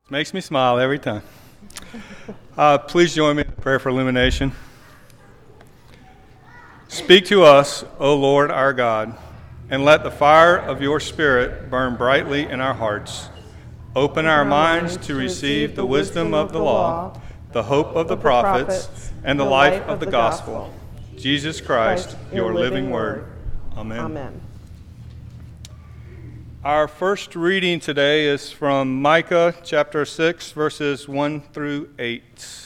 Makes me smile every time. Please join me in prayer for illumination. Speak to us, O Lord our God, and let the fire of your Spirit burn brightly in our hearts. Open our minds to receive the wisdom of the law, the hope of the prophets, and the life of the gospel. Jesus Christ, your living word. Amen. Amen. Our first reading today is from Micah chapter 6, verses 1 through 8.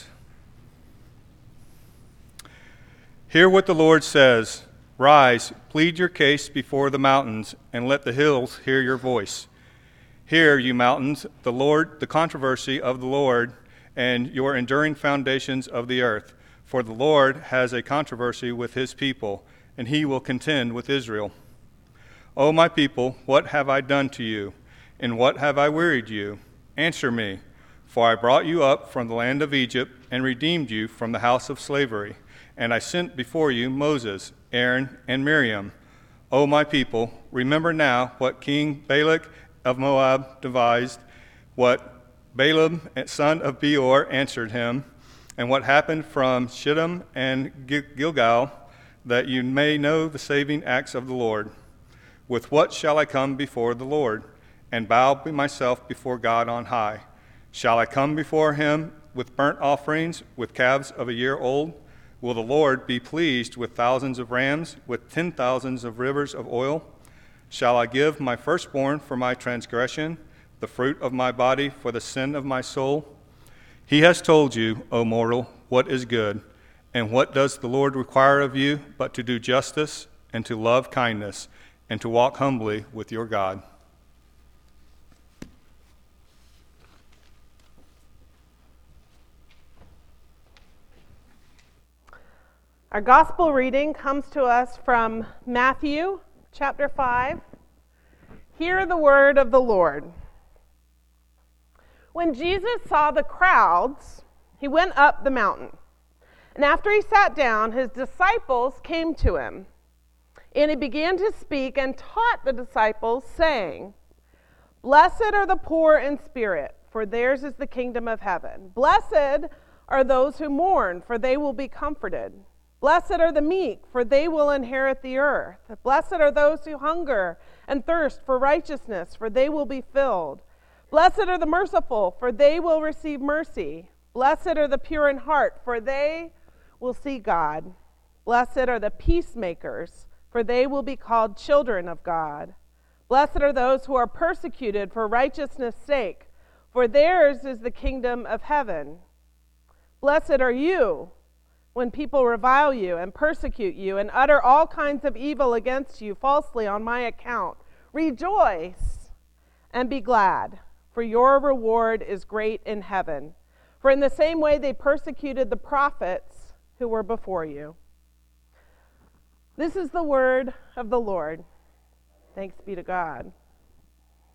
Hear what the Lord says. Rise, plead your case before the mountains, and let the hills hear your voice. Hear, you mountains, the controversy of the Lord, and your enduring foundations of the earth. For the Lord has a controversy with his people, and he will contend with Israel. O my people, what have I done to you? In what have I wearied you? Answer me, for I brought you up from the land of Egypt and redeemed you from the house of slavery. And I sent before you Moses, Aaron, and Miriam. O my people, remember now what King Balak of Moab devised, what Balaam, son of Beor, answered him, and what happened from Shittim and Gilgal, that you may know the saving acts of the Lord. With what shall I come before the Lord, and bow myself before God on high? Shall I come before him with burnt offerings, with calves of a year old? Will the Lord be pleased with thousands of rams, with 10,000s of rivers of oil? Shall I give my firstborn for my transgression, the fruit of my body for the sin of my soul? He has told you, O mortal, what is good, and what does the Lord require of you but to do justice and to love kindness, and to walk humbly with your God. Our gospel reading comes to us from Matthew chapter 5. Hear the word of the Lord. When Jesus saw the crowds, he went up the mountain. And after he sat down, his disciples came to him. And he began to speak and taught the disciples, saying, Blessed are the poor in spirit, for theirs is the kingdom of heaven. Blessed are those who mourn, for they will be comforted. Blessed are the meek, for they will inherit the earth. Blessed are those who hunger and thirst for righteousness, for they will be filled. Blessed are the merciful, for they will receive mercy. Blessed are the pure in heart, for they will see God. Blessed are the peacemakers, for they will be called children of God. Blessed are those who are persecuted for righteousness' sake, for theirs is the kingdom of heaven. Blessed are you when people revile you and persecute you and utter all kinds of evil against you falsely on my account. Rejoice and be glad, for your reward is great in heaven. For in the same way they persecuted the prophets who were before you. This is the word of the Lord. Thanks be to God.